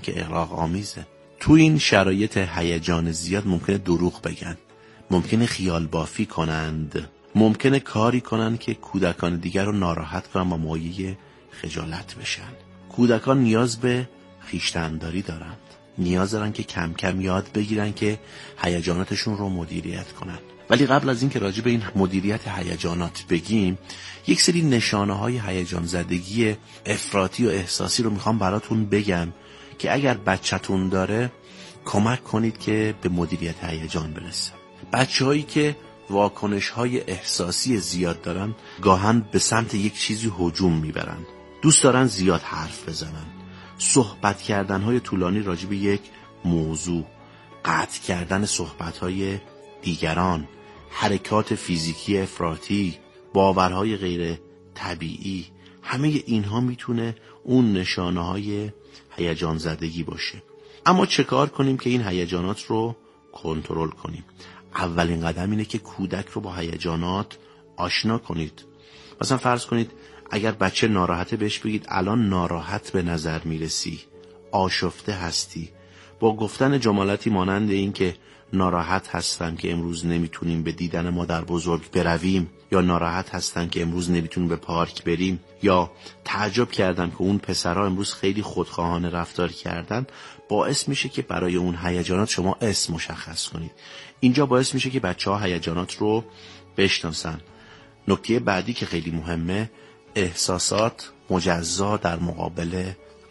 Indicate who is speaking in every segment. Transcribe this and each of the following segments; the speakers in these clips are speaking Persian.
Speaker 1: که اغراق آمیزه. تو این شرایط هیجان زیاد ممکنه دروغ بگن، ممکنه خیال بافی کنند، ممکنه کاری کنند که کودکان دیگر رو ناراحت کنن و مایه خجالت بشن. کودکان نیاز به خویشتن‌داری دارند، نیاز دارن که کم کم یاد بگیرن که هیجاناتشون رو مدیریت کنن. ولی قبل از این که راجع به این مدیریت هیجانات بگیم، یک سری نشانه‌های هیجان زدگی افراطی و احساسی رو میخوام براتون بگم که اگر بچه‌تون داره کمک کنید که به مدیریت هیجان برسه. بچه‌هایی که واکنش‌های احساسی زیاد دارن گاهن به سمت یک چیزی هجوم میبرن، دوست دارن زیاد حرف بزنن، صحبت کردن‌های طولانی راجع به یک موضوع، قطع کردن صحبت‌های دیگران، حرکات فیزیکی افراطی، باورهای غیر طبیعی، همه اینها میتونه اون نشانه‌های هیجان زدگی باشه. اما چه کار کنیم که این هیجانات رو کنترل کنیم؟ اولین قدم اینه که کودک رو با هیجانات آشنا کنید. مثلا فرض کنید اگر بچه ناراحته بهش بگید الان ناراحت به نظر میرسی، آشفته هستی. با گفتن جملاتی مانند این که ناراحت هستم که امروز نمیتونیم به دیدن مادر بزرگ برویم، یا ناراحت هستم که امروز نمیتونیم به پارک بریم، یا تعجب کردم که اون پسرها امروز خیلی خودخواهانه رفتار کردن، باعث میشه که برای اون هیجانات شما اسم مشخص کنید. اینجا باعث میشه که بچه‌ها هیجانات رو بشناسن. نکته بعدی که خیلی مهمه، احساسات مجزا در مقابل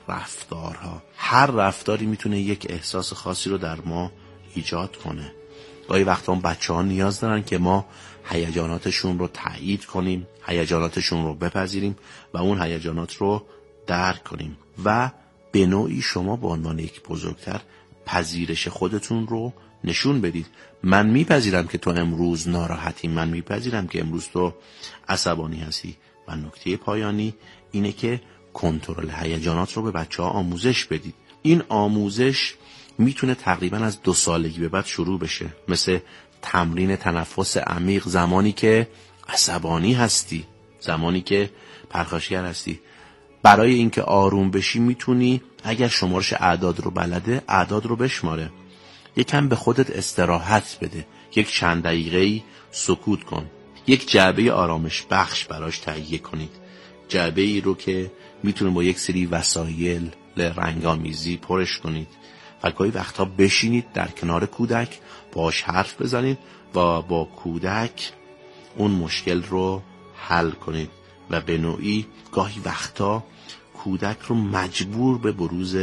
Speaker 1: رفتارها. هر رفتاری میتونه یک احساس خاصی رو در ما ایجاد کنه. گاهی وقتا بچه‌ها نیاز دارن که ما هیجاناتشون رو تایید کنیم، هیجاناتشون رو بپذیریم و اون هیجانات رو درک کنیم و به نوعی شما به عنوان یک بزرگتر پذیرش خودتون رو نشون بدید. من میپذیرم که تو امروز ناراحتی، من میپذیرم که امروز تو عصبانی هستی. و نکته پایانی اینه که کنترل هیجانات رو به بچه‌ها آموزش بدید. این آموزش میتونه تقریبا از 2 سالگی به بعد شروع بشه، مثل تمرین تنفس عمیق زمانی که عصبانی هستی، زمانی که پرخاشگر هستی. برای اینکه آروم بشی میتونی اگر شمارش اعداد رو بلده اعداد رو بشماره، یکم به خودت استراحت بده، یک چند دقیقه‌ای سکوت کن، یک جعبه آرامش بخش براش تهیه کنید، جعبه ای رو که میتونه با یک سری وسایل رنگامیزی پرش کنید و گاهی وقتا بشینید در کنار کودک باش حرف بزنید و با کودک اون مشکل رو حل کنید و به نوعی گاهی وقتا کودک رو مجبور به بروز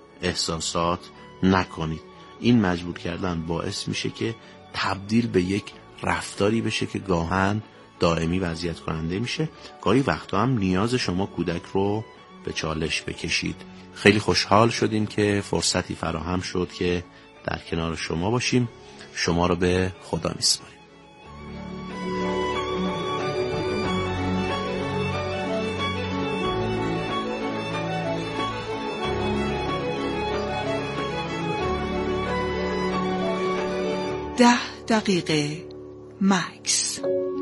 Speaker 1: احساسات نکنید. این مجبور کردن باعث میشه که تبدیل به یک رفتاری بشه که گاهن دائمی و اذیت کننده میشه. گاهی وقتا هم نیاز شما کودک رو به چالش بکشید. خیلی خوشحال شدیم که فرصتی فراهم شد که در کنار شما باشیم. شما رو به خدا میسپاریم.
Speaker 2: ده دقیقه مکس.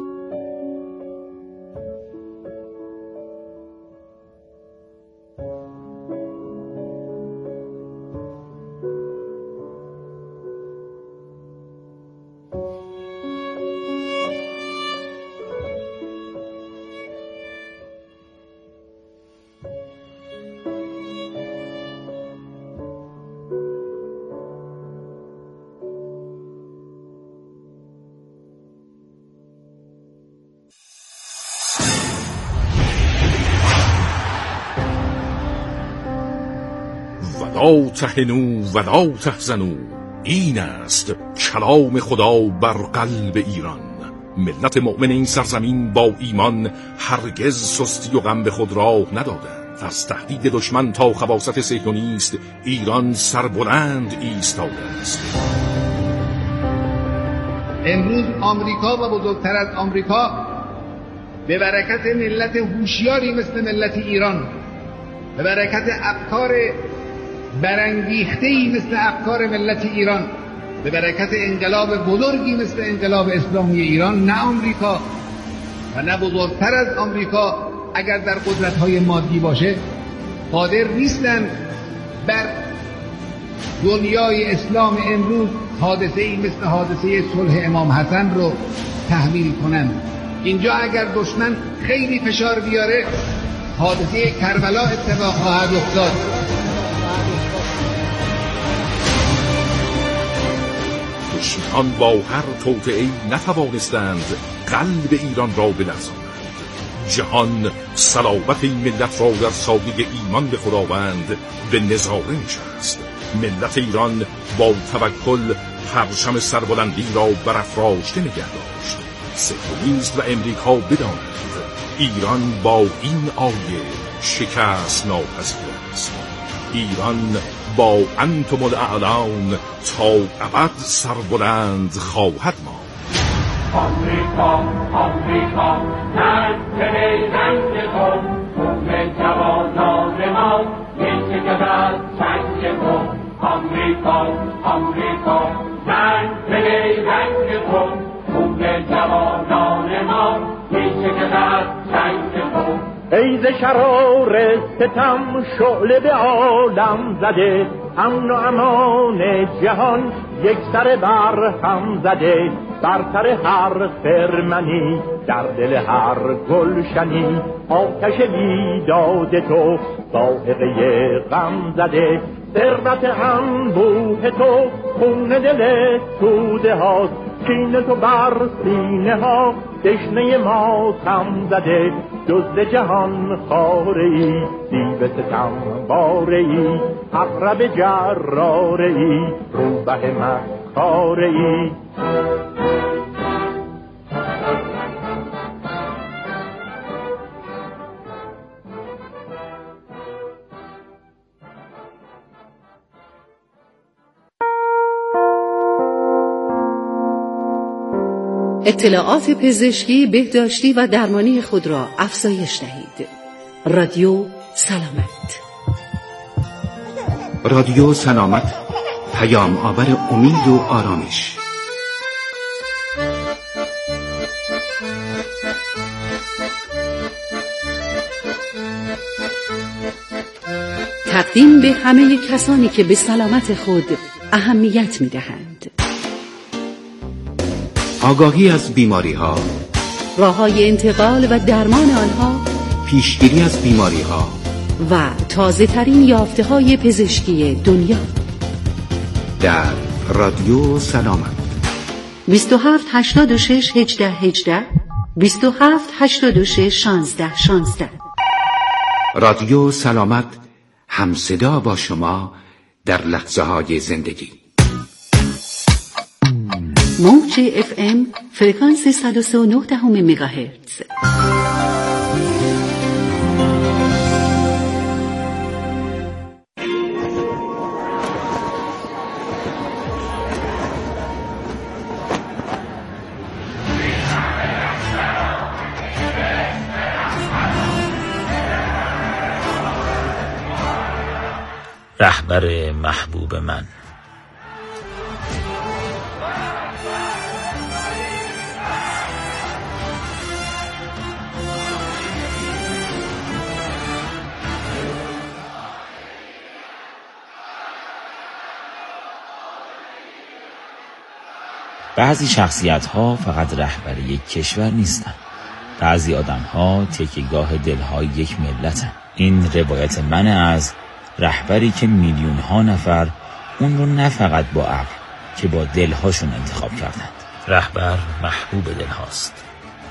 Speaker 3: ولا تهنوا ولا تحزنوا، این است کلام خدا بر قلب ایران. ملت مؤمن این سرزمین با ایمان هرگز سستی و غم به خود راه ندادند. از تهدید دشمن تا خباثت صهیونیست ایران سربلند ایستاده است.
Speaker 4: امروز آمریکا و بزرگتر از آمریکا به برکت ملت هوشیاری مثل ملت ایران، به برکت افکار برانگیخته‌ای مثل افکار ملت ایران، به برکت انقلاب بزرگی مثل انقلاب اسلامی ایران، نه آمریکا و نه بزرگتر از آمریکا اگر در قدرت‌های مادی باشه قادر نیستند بر دنیای اسلام امروز حادثه‌ای مثل حادثه صلح امام حسن رو تحمیل کنند. اینجا اگر دشمن خیلی فشار بیاره حادثه کربلا اتفاق خواهد افتاد.
Speaker 3: دشمنان با هر توطئه‌ای نتوانستند قلب ایران را بلرزانند. جهان صلابت این ملت را در سایه ایمان به خداوند به نظاره نشست. ملت ایران با توکل پرچم سربلندی را برافراشته نگه داشت. صهیونیست و امریکا بدانند ایران با این آیه شکست ناپذیر است. ایران با انتم الاعلان تا ابد سربلند خواهد ماند.
Speaker 5: آمریکا آمریکا نرد رنگ کن خون جوانان ما می‌شکند از چنگ کن. آمریکا آمریکا نرد رنگ کن خون جوانان ما می‌شکند از چنگ کن.
Speaker 6: ای ز شرار ستم شعله به عالم زده، امن و امان جهان یک سر بر هم زده. برتر هر خرمنی در دل هر گلشنی آتش بیداد تو ذائقه غم زده. ثروت انبوه تو خون دل توده هاست، کینه تو بر سینه ها دشنه ما خم زده. جز جهان خاره‌ای دیو ستم باره‌ای، عقرب جراره‌ای روبه مکاره‌ای.
Speaker 7: اطلاعات پزشکی، بهداشتی و درمانی خود را افزایش دهید. رادیو سلامت.
Speaker 8: رادیو سلامت، پیام آور امید و آرامش.
Speaker 7: تقدیم به همه کسانی که به سلامت خود اهمیت می‌دهند.
Speaker 8: آگاهی از بیماری‌ها،
Speaker 7: راه‌های انتقال و درمان آنها،
Speaker 8: پیشگیری از بیماری‌ها
Speaker 7: و تازه‌ترین یافته‌های پزشکی دنیا.
Speaker 8: در رادیو سلامت
Speaker 7: 27 86 18 18 27 86 16 16.
Speaker 8: رادیو سلامت، همصدا با شما در لحظه‌های زندگی.
Speaker 7: موج FM فرکانس 103.9 مگاهرتز.
Speaker 9: رهبر محبوب من. بعضی شخصیت‌ها فقط رهبر یک کشور نیستند. بعضی آدم‌ها تکیه‌گاه دل‌های یک ملتن. این روایت من از رهبری که میلیون‌ها نفر اون رو نه فقط با عقل که با دل‌هاشون انتخاب کردند. رهبر محبوب دل‌هاست.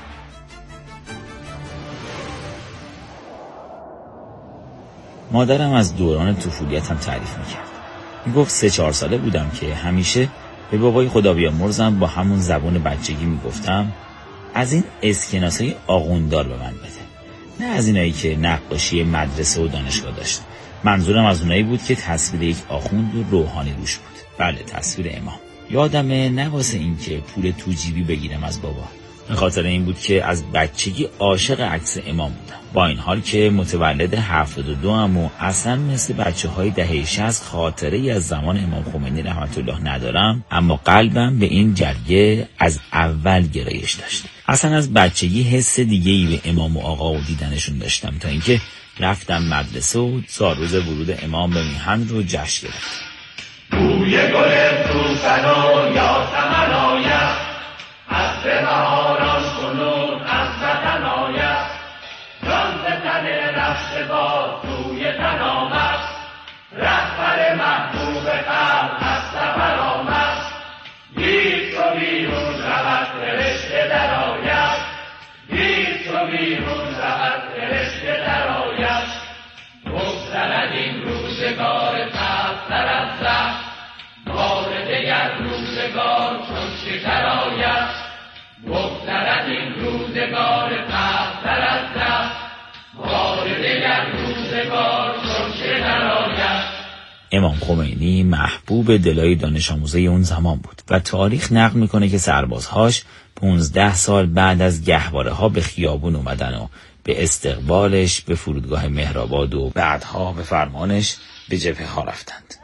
Speaker 9: مادرم از دوران طفولیتم تعریف می‌کرد. میگفت 3-4 ساله بودم که همیشه به بابای خدا بیامرزم با همون زبون بچگی میگفتم از این اسکناسای آخوندار به من بده، نه از اینایی که نقاشی مدرسه و دانشگاه داشت. منظورم از اونایی بود که تصویر یک آخوند و روحانی روش بود. بله، تصویر امام. یادمه نه واسه این که پول تو جیبی بگیرم از بابا، به خاطر این بود که از بچگی عاشق عکس امام بودم. با این حال که متولد 72 ام و اصلا مثل بچه‌های دهه 60 خاطره‌ای از زمان امام خمینی رحمت الله ندارم، اما قلبم به این جرگه از اول گرایش داشت. اصلا از بچگی حس دیگه‌ای به امام و آقا و دیدنشون داشتم، تا اینکه رفتم مدرسه و 4 روز ورود امام به میهن رو جشن گرفتم.
Speaker 5: بوی گل سوسن و یاسمن آید، عطر بهاران کنون از وطن آید. جان ز تن رفته باز سوی تن آمد، رهبر محبوب قلب از سفر آمد. دیر چو بیرون رود فرشته درآید، دیر چو بیرون رود فرشته درآید. بگذرد این روزگار تبتر از زخم، بار دگر روزگار چون شکر آید. بگذرد این روزگار تبتر از زخم، بار دگر روزگار چون شکر آید.
Speaker 9: امام خمینی محبوب دلای دانش آموزه اون زمان بود و تاریخ نقل میکنه که سربازهاش 15 سال بعد از گهواره ها به خیابون اومدن و به استقبالش به فرودگاه مهرآباد و بعدها به فرمانش به جبهه ها رفتند.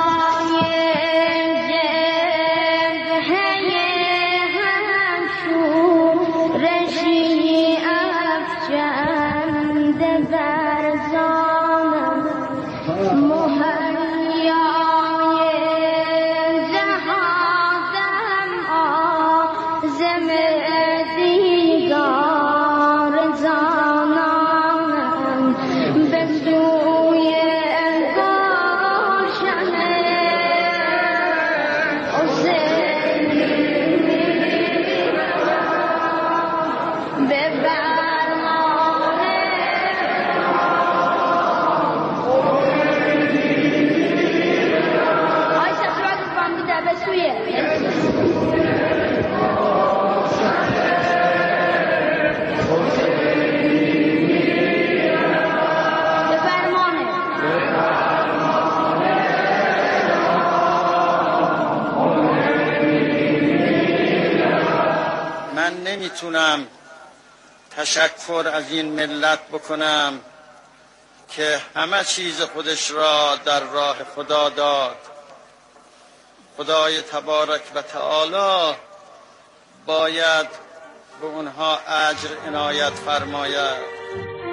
Speaker 10: نمیتونم تشکر از این ملت بکنم که همه چیز خودش را در راه خدا داد. خدای تبارک و تعالی باید به اونها اجر عنایت فرماید.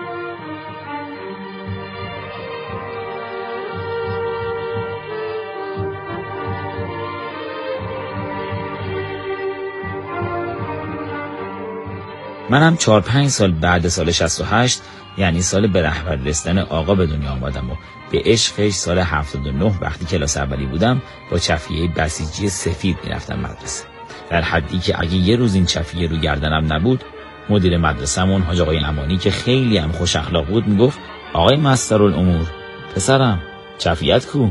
Speaker 9: منم 4-5 سال بعد سال 68 یعنی سال به رهبر رسیدن آقا به دنیا آمدم و به عشقش سال 79 وقتی کلاس اولی بودم با چفیه بسیجی سفید میرفتم مدرسه. در حدی که اگه یه روز این چفیه رو گردنم نبود، مدیر مدرسه‌مون حاج آقای امانی که خیلی هم خوش اخلاق بود میگفت آقای مسترالامور پسرم چفیت کو؟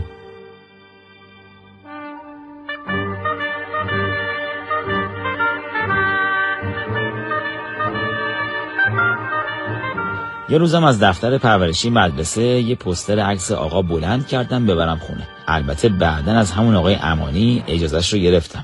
Speaker 9: یه روزم از دفتر پرورشی مدرسه یه پوستر عکس آقا بلند کردم ببرم خونه. البته بعدن از همون آقای امانی اجازهش رو گرفتم.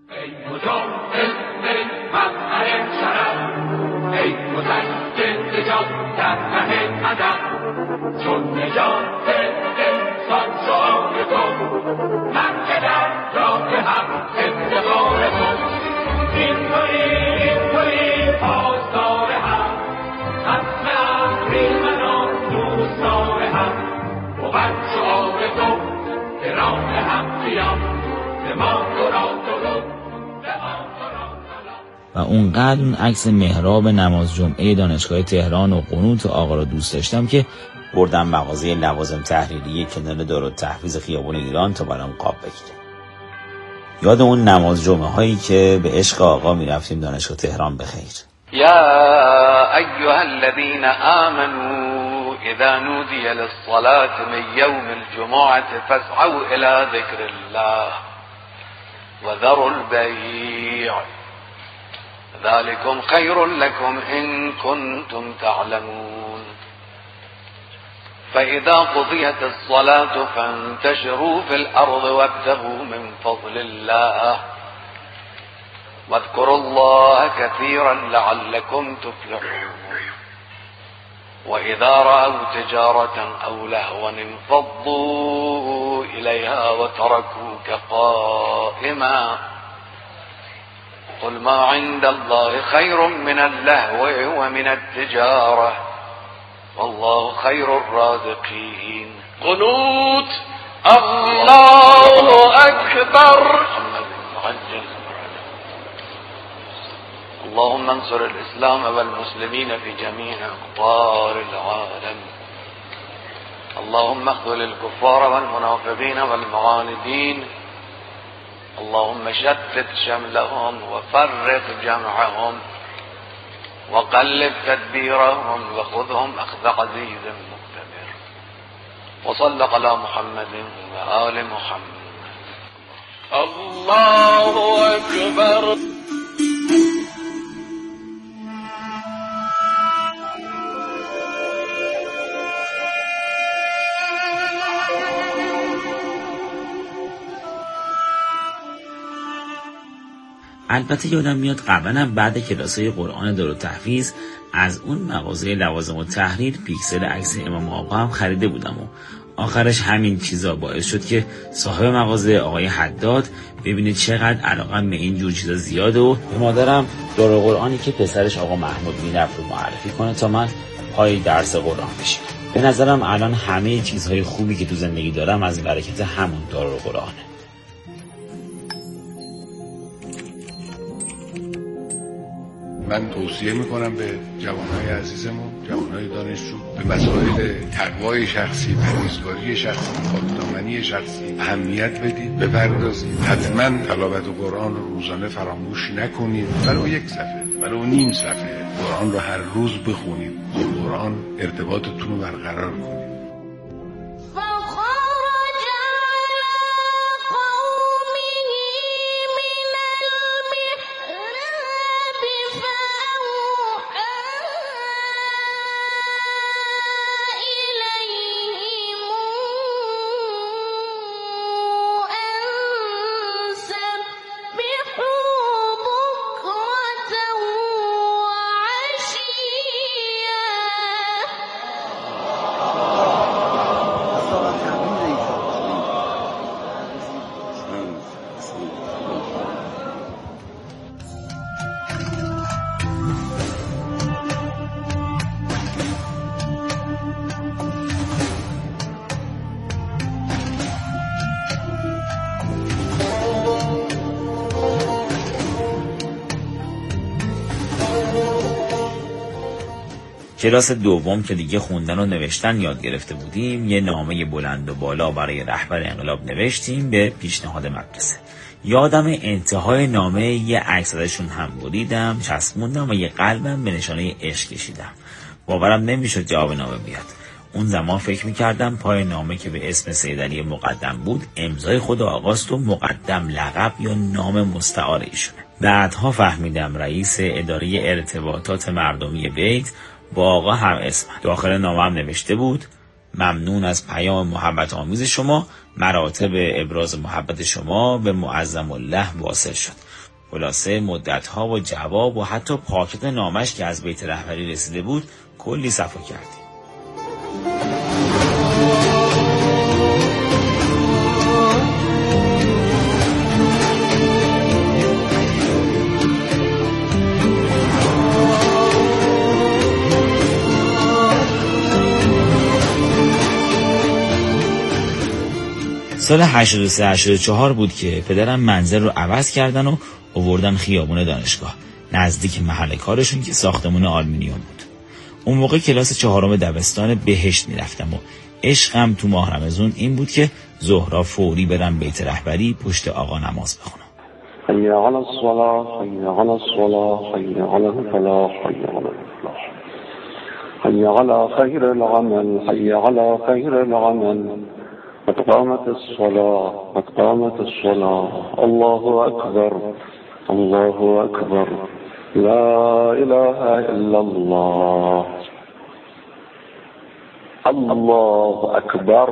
Speaker 9: و اونقدر اون عکس محراب نماز جمعه دانشگاه تهران و قنوت آقا رو دوست داشتم که بردم مغازه لوازم تحریریه کنار دارالتحفیظ خیابون ایران تا برام قاب بگیره. یاد اون نماز جمعه هایی که به عشق آقا میرفتیم دانشگاه تهران بخیر.
Speaker 11: یا ایها الذین آمنوا اذا نودی للصلاة من یوم الجمعة فاسعوا الى ذکر الله وذروا البیع ذلكم خير لكم إن كنتم تعلمون فإذا قضيت الصلاة فانتشروا في الأرض وابتغوا من فضل الله واذكروا الله كثيرا لعلكم تفلحون وإذا رأوا تجارة أو لهوا انفضوا إليها وتركوك قائما قل ما عند الله خير من اللهو ومن التجارة والله خير الرازقين قنوت الله أكبر أكبر. اللهم انصر الإسلام والمسلمين في جميع أقطار العالم. اللهم اخذل الكفار والمنافقين والمعاندين. اللهم شتت شملهم وفرق جمعهم وقلب تدبيرهم وخذهم أخذ عزيز مقتدر. وصل على محمد وآل محمد. الله أكبر.
Speaker 9: البته یادم میاد قبلا بعد کلاسای قرآن دارالتحفیظ از اون مغازه لوازم التحریر پیکسل عکس امام آقا هم خریده بودم و آخرش همین چیزا باعث شد که صاحب مغازه آقای حداد ببینه چقدر علاقم به این جور چیزا زیاده و به مادرم دارالقرآنی که پسرش آقا محمود میرفت رو معرفی کنه تا من پای درس قرآن بشم. به نظرم الان همه چیزهای خوبی که تو زندگی دارم از برکت همون دارالقرآنه.
Speaker 12: من توصیه میکنم به جوانهای عزیزمون، جوانهای دانشجو، به مسائل تقوای شخصی، پرهیزکاری شخصی، پاکدامنی شخصی اهمیت بدید، بپردازید. حتما تلاوت قرآن رو روزانه فراموش نکنید. ولو یک صفحه، ولو نیم صفحه قرآن رو هر روز بخونید. با قرآن ارتباطتون رو برقرار کنید.
Speaker 9: کلاس دوم که دیگه خوندن و نوشتن یاد گرفته بودیم، یه نامه بلند و بالا برای رهبر انقلاب نوشتیم به پیشنهاد مدرسه. یادم انتهای نامه یه عکس ازشون هم بریدم، چسبوندم و یه قلبم به نشانه عشق کشیدم. باورم نمیشد جواب نامه بیاد. اون زمان فکر میکردم پای نامه که به اسم سید علی مقدم بود امضای خود آقاست و مقدم لقب یا نام مستعار ایشونه. بعدها فهمیدم رئیس اداره ارتباطات مردمی بیت با آقا هم اسم. داخل نامه هم نوشته بود ممنون از پیام محبت آمیز شما، مراتب ابراز محبت شما به معظم الله واصل شد. خلاصه مدتها و جواب و حتی پاکت نامش که از بیت رهبری رسیده بود کلی صفا کردیم. سال 83-84 بود که پدرم منزل رو عوض کردن و آوردن خیابون دانشگاه نزدیک محل کارشون که ساختمون آلومینیوم بود. اون موقع کلاس 4 دبستان بهشت میرفتم و عشقم تو ماه رمضان این بود که ظهرا فوری برم بیت رهبری پشت آقا نماز بخونم.
Speaker 13: حی علی الصلاة، حی علی الصلاة، حی علی الفلاح، حی علی الفلاح، حی علی خیر العمل، حی علی خیر العمل، قد قامت الصلاة، قد قامت الصلاة، الله أكبر، الله أكبر، لا إله إلا الله، الله أكبر.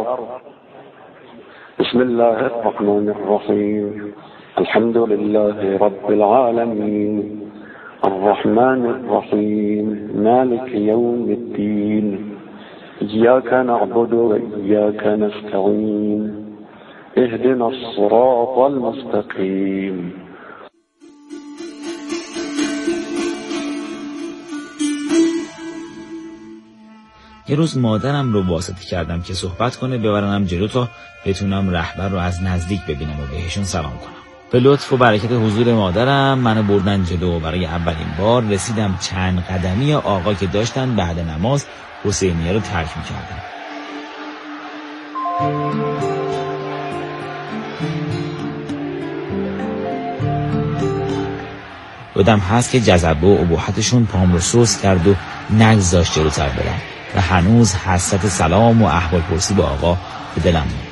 Speaker 13: بسم الله الرحمن الرحيم، الحمد لله رب العالمين، الرحمن الرحيم، مالك يوم الدين، إياك نعبد وإياك نستعين، اهدنا الصراط المستقيم.
Speaker 9: یه روز مادرم رو واسطه کردم که صحبت کنه ببرنم جلو تا بتونم رهبر رو از نزدیک ببینم و بهشون سلام کنم. به لطف و برکت حضور مادرم منو بردن جلو و برای اولین بار رسیدم چند قدمی آقا که داشتن بعد نماز حسینیه رو ترک می‌کردن. یادم هست که جذبه و اباحتشون پام رو سوس کرد و نگذاشت جلوتر برم و هنوز حسرت سلام و احوال پرسی با آقا به دلم مونده.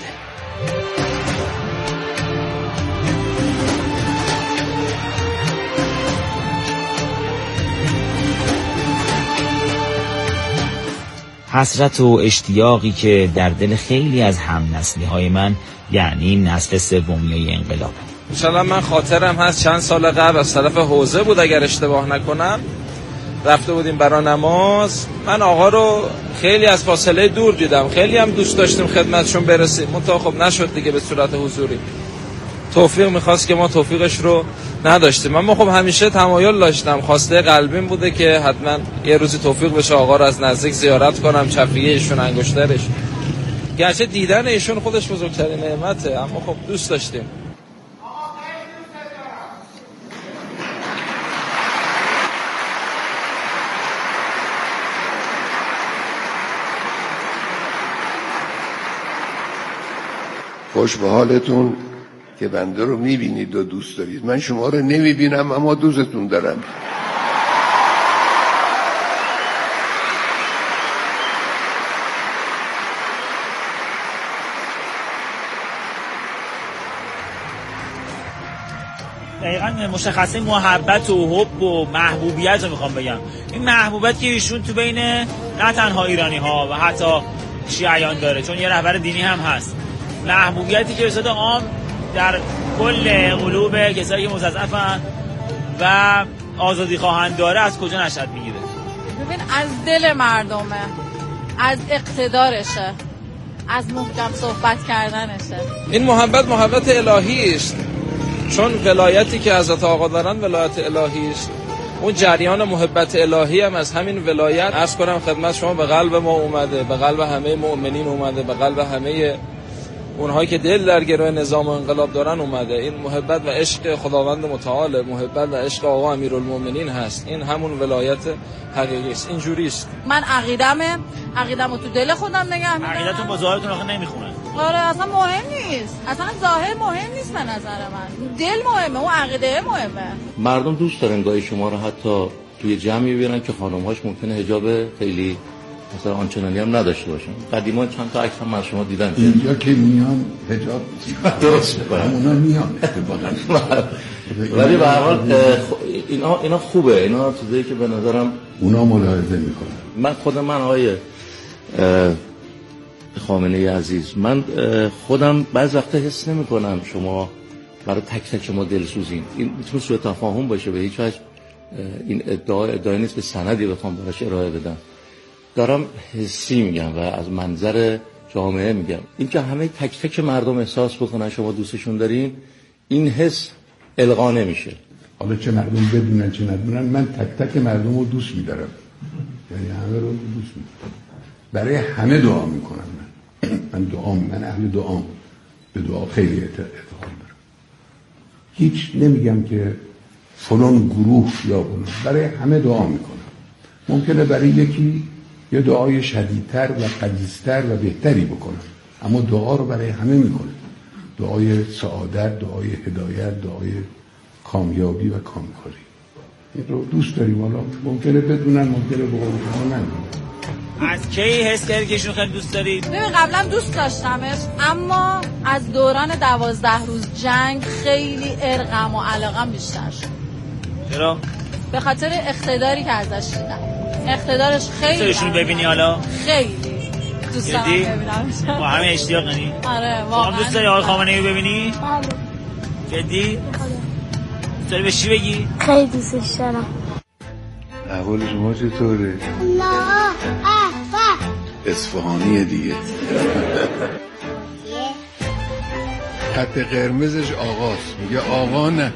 Speaker 9: حسرت و اشتیاقی که در دل خیلی از هم‌نسلی‌های من، یعنی نسل سومیه انقلاب.
Speaker 14: مثلا من خاطرم هست چند سال قبل از طرف حوزه بود اگر اشتباه نکنم، رفته بودیم برای نماز. من آقا رو خیلی از فاصله دور دیدم، خیلی هم دوست داشتیم خدمتشون برسیم، منتها خب نشد دیگه به صورت حضوری. توفیق میخواست که ما توفیقش رو نداشتیم. اما خب همیشه تمایل داشتم، خواسته قلبیم بوده که حتما یه روزی توفیق بشه آقا رو از نزدیک زیارت کنم، چفیه ایشون، انگشترش. گرچه دیدن ایشون خودش بزرگترین نعمته، اما خب دوست داشتیم.
Speaker 12: خوش به حالتون که بنده رو میبینید و دوست دارید. من شما رو نمیبینم اما دوستتون دارم.
Speaker 9: دقیقا مشخصه محبت و حب و محبوبیت رو میخوام بگم. این محبوبیت که ایشون تو بین نه تنها ایرانی ها و حتی شیعیان داره، چون یه رهبر دینی هم هست. محبوبیتی که به صورت عام در کل قلوب کسایی که مستضعفن و آزادی خواهند داره از کجا نشأت میگیره؟
Speaker 15: ببین از دل مردمه، از اقتدارشه، از محکم صحبت کردنشه.
Speaker 14: این محبت الهی است، چون ولایتی که حضرت آقا دارن ولایت الهی است. اون جریان محبت الهی هم از همین ولایت عرض کنم خدمت شما به قلب ما اومده، به قلب همه مؤمنین اومده، به قلب همه اونهایی که دل در گروه نظام انقلاب دارن اومده. این محبت و عشق خداوند متعال، محبت و عشق آقا امیرالمومنین هست. این همون ولایت حقیقی است. اینجوری است.
Speaker 15: من عقیدمو تو دل خودم نگه می‌دارم.
Speaker 9: عقیدتون با ظاهرتون آخه نمیخونه.
Speaker 15: آره اصلا مهم نیست، اصلا ظاهر مهم نیست به نظر من، دل مهمه، اون عقیده مهمه.
Speaker 16: مردم دوست دارن گاهی شما رو حتی توی جمعی ببینن که خانم‌هاش ممکنه حجاب خیلی مثلا آنچنانی هم نداشته باشن. قدیما چند تا عکس هم از شما دیدم
Speaker 12: اینجا که میان حجاب
Speaker 16: درست می‌کنن،
Speaker 12: اونا میان
Speaker 16: ولی به هر حال اینا خوبه، اینا چیزایی که به نظرم
Speaker 12: اونا ملاحظه میکنن.
Speaker 16: من خودم آقای خامنه‌ای عزیز، من خودم بعض وقتا حس نمی‌کنم شما برای تک تک ما دلسوزین. این میتونه سوء تفاهم باشه، به هیچ وجه این ادعای نیست، به سندی بخوام براش ارائه بدم. دارم حسی میگم و از منظر جامعه میگم. این که همه تک تک مردم احساس بکنن شما دوستشون دارین، این حس القا نمیشه.
Speaker 12: حالا چه مردم بدونن چه ندونن، من تک تک مردم رو دوست میدارم، یعنی همه رو دوست میدارم، برای همه دعا میکنم. من اهل دعام، به دعا خیلی اعتقاد دارم. هیچ نمیگم که فلان گروه یا فلان، برای همه دعا میکنم. ممکنه برای یکی یه دعای شدیدتر و غلیظتر و بهتری بکنم، اما دعا رو برای همه میکنم. دعای سعادت، دعای هدایت، دعای کامیابی و کامکاری. این رو دوست داریم. حالا ممکنه بدونن، ممکنه به قول شما ندونن.
Speaker 9: از کی حس کردی که ایشون خیلی دوست دارید؟
Speaker 15: ببین قبلا دوست داشتمش، اما از دوران 12 روز جنگ خیلی ارقم و علاقم بیشتر شد.
Speaker 9: چرا؟
Speaker 15: به خاطر اقتداری که ازش دیدم. اقتدارش خیلی
Speaker 9: ایشون ببینی حالا؟
Speaker 15: خیلی دوست دارم ببینم.
Speaker 9: با همه اشتیاق نی؟
Speaker 15: آره واقعا.
Speaker 9: دوست داری آقای خامنه‌ای رو ببینی؟
Speaker 15: آره.
Speaker 9: جدی؟ دوست داری به چی بگی؟
Speaker 17: خیلی دوستش دارم.
Speaker 12: احوال شما چطوره؟ اصفهانیه دیگه. خط قرمزش آقاست، میگه آقا نه.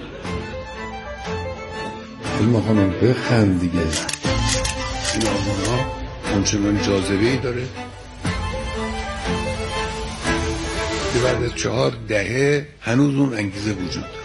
Speaker 12: این خانم بخند دیگه. این آقا اونچنان جاذبه‌ای داره که بعد از 4 دهه هنوز اون انگیزه وجود داره.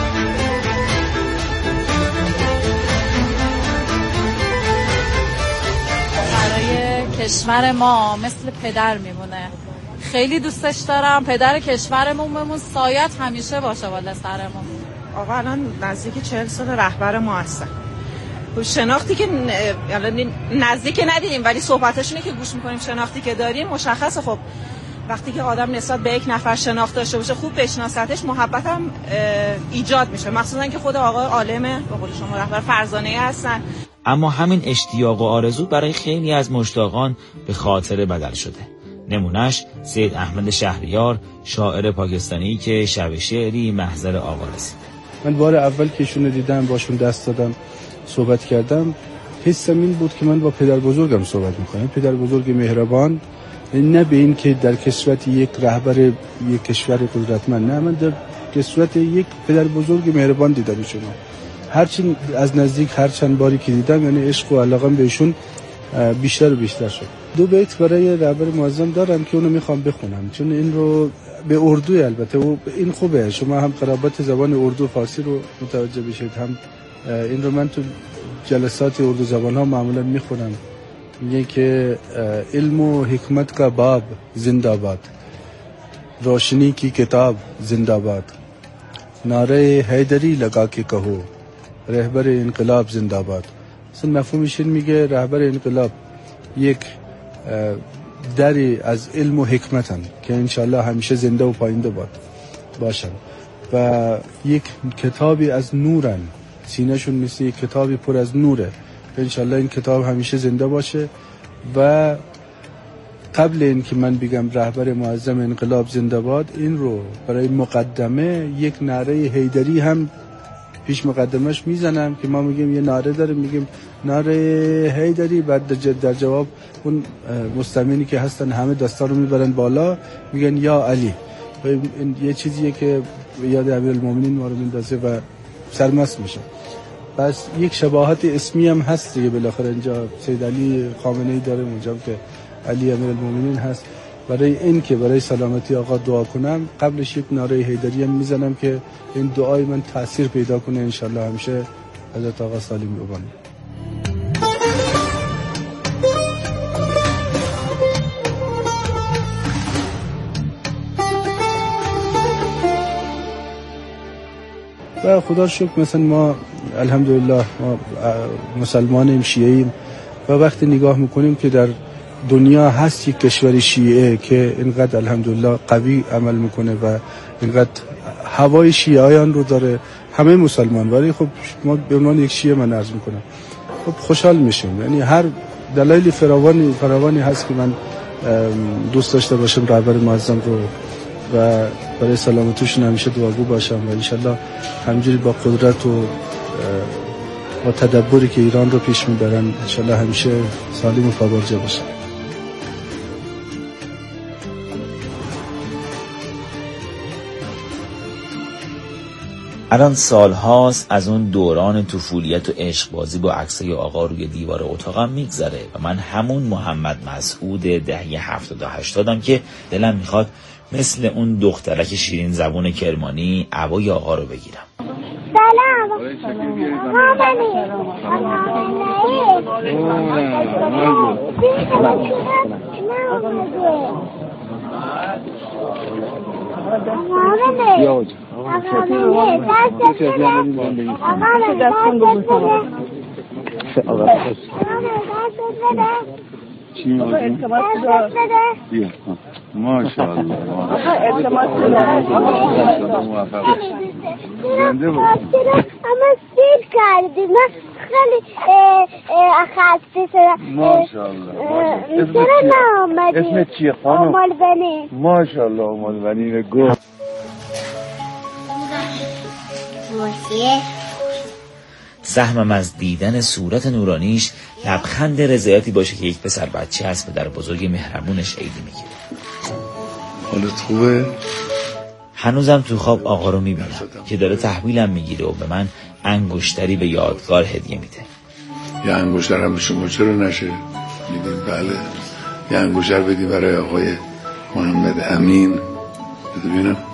Speaker 15: برای کشور ما مثل پدر میمونه. خیلی دوستش دارم. پدر کشورمون سایت همیشه باشه بالا سرمون.
Speaker 17: آقا الان نزدیک 40 سال رهبر ما هستن. شناختی که نزدیک ندیدیم ولی صحبتاشونه که گوش میکنیم، شناختی که داریم مشخصه. خب وقتی که آدم نسبت به یک نفر شناخت داشته باشه، خوب بشناستش، محبت هم ایجاد میشه، مخصوصا که خود آقا عالمه به قول شما رهبر فرزانه‌ای هستن.
Speaker 9: اما همین اشتیاق و آرزو برای خیلی از مشتاقان به خاطره بدل شده. نمونش سید احمد شهریار، شاعر پاکستانی که شب شعری محضر آقا رسیده.
Speaker 18: من بار اول که ایشون دیدم، باشون دست دادم، صحبت کردم، حسم این بود که من با پدر بزرگم صحبت میکنم. پدر بزرگ مهربان، نه به این که در کسوت یک رهبر یک کشور قدرتمند، نه، من در کسوت یک پدر بزرگ مهربان دیدم ایشون. هرچند از نزدیک هر چند باری که دیدم، یعنی عشق و علاقم بهشون بیشتر و بیشتر شد. 2 بیت برای رهبر معظم دارم که اونو میخوام بخونم، چون این رو به اردوی، البته و این خوبه شما هم قرابت زبان اردو فارسی رو متوجه بشید، هم این رو من تو جلسات اردو زبان ها معمولا میخونم. میگه که علم و حکمت کا باب زنده‌باد، روشنی کی کتاب زنده‌باد، نعره حیدری لگا کے کہو رهبر انقلاب زنده‌باد. اصلا مفهومش این میگه رهبر انقلاب یک دری از علم و حکمتن که انشالله همیشه زنده و پاینده باشن و یک کتابی از نورن، سینه‌شون مثل یک کتابی پر از نوره، انشالله این کتاب همیشه زنده باشه. و قبل این که من بگم رهبر معظم انقلاب زنده باد، این رو برای مقدمه یک نعره حیدری هم پیش مقدمش میزنم که ما میگیم یه نعره داریم، میگیم نعره حیدری، بعد در جواب اون مستمعینی که هستن همه دستا رو میبرن بالا، میگن یا علی. این یه چیزیه که یاد امیرالمومنین ما رو میندازه و سرمست میشه. پس یک شباهت اسمی هم هست دیگه، بالاخره اینجا سید علی خامنه‌ای داره، اونجا که علی امیرالمومنین هست. برای این که برای سلامتی آقا دعا کنم، قبلش یک نعره حیدری هم میزنم که این دعای من تاثیر پیدا کنه، انشالله همیشه حضرت آقا سالم بمونه. و خدا شکر مثلا ما الحمدلله ما مسلمانیم، شیعیم، و وقتی نگاه میکنیم که در دنیا هست یک کشور شیعه که اینقدر الحمدلله قوی عمل میکنه و اینقدر هوای شیعیان رو داره، همه مسلمان، ولی خب ما به عنوان یک شیعه من عرض میکنم خب خوشحال میشیم. یعنی هر دلایل فراوانی هست که من دوست داشته باشم رهبر معظم رو و برای سلامتیشون همیشه دعاگو باشم و انشالله همینجوری با قدرت و با تدبری که ایران رو پیش میبرن انشالله همیشه سالم و پابرجا باشن.
Speaker 9: الان سالهاست از اون دوران طفولیت و عشقبازی با عکسای آقا روی دیوار اتاقم میگذره و من همون محمد مسعود دهه 70-80م که دلم میخواد مثل اون دخترک شیرین زبون کرمانی عبای آقا رو بگیرم.
Speaker 19: سلام.
Speaker 20: ماشاءالله
Speaker 19: اما سیر کردی، من خیلی خسته شدم.
Speaker 20: ماشاءالله.
Speaker 19: چرا نآمدی؟
Speaker 20: اسمت چیه خانم؟
Speaker 19: آمال بنی.
Speaker 20: ماشاءالله آمال بنی گل.
Speaker 9: سهمم از دیدن صورت نورانیش لبخند رضایتی باشه که یک پسر بچه هست پدر بزرگ مهربونش عیدی میگیره.
Speaker 12: حالت خوبه؟
Speaker 9: هنوزم تو خواب آقا رو میبینم که داره تحویلم میگیره و به من انگشتری به یادگار هدیه میده.
Speaker 12: یه انگشترم به شما چرا نشه؟ میدیم. بله یه انگشتر بدیم برای آقای محمد امین. ببینم